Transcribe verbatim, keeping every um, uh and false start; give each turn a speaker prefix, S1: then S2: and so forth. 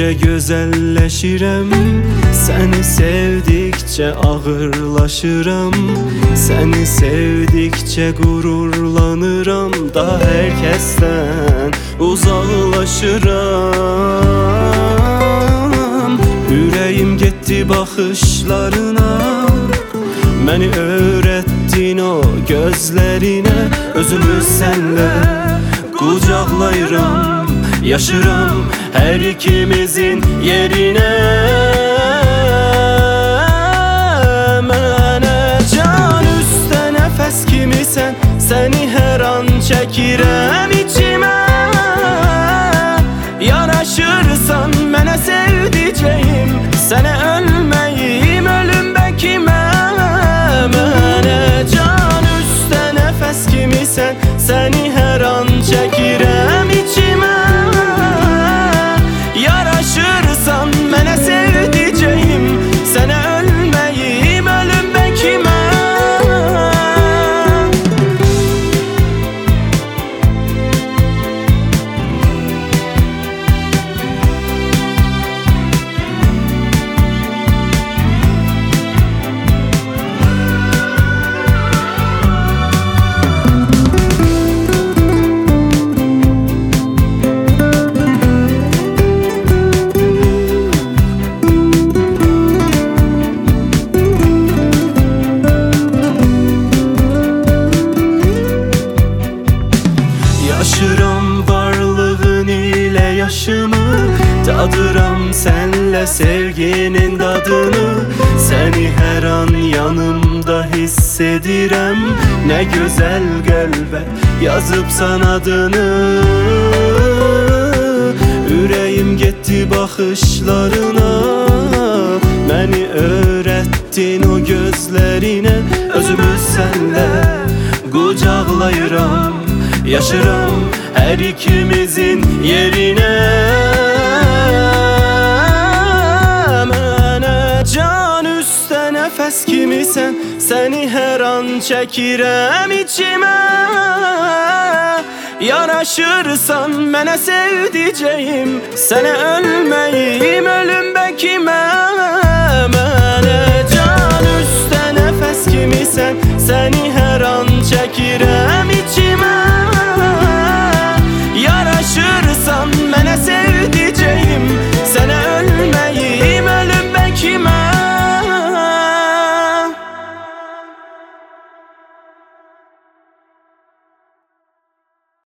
S1: Gördükçe güzelleşirem, seni sevdikçe ağırlaşıram. Seni sevdikçe gururlanıram, da herkesten uzaklaşıram. Yüreğim gitti bakışlarına, beni öğrettin o gözlerine. Özümü senle kucaklayıram, yaşıram her ikimizin yerine. Mənə can üstə nəfəs kimisən, səni hər an çəkirəm içimə. Yaraşırsan mənə sevdicəyim, sənə ölməyim ölüm bəkimə. Mənə can üstə nəfəs kimisən, səni hər an çəkirəm içimə. Yaraşırsan mənə sevdicəyim, sənə ölməyim ölüm bəkimə. Yaşıram varlığın ile yaşımı, tadıram senle sevginin dadını. Seni her an yanımda hissedirem, ne güzel qəlbə yazıbsan adını. Yüreğim gitti bakışlarına, beni öğrettin o gözlerine. Özümü senle kucaklayıram, yaşıram her ikimizin yerine. Mənə can üstə nəfəs kimisən, səni hər an çəkirəm içimə. Yaraşırsan mənə sevdicəyim, sənə ölməyim ölüm bəkimə. Mənə can üstə nəfəs kimisən, səni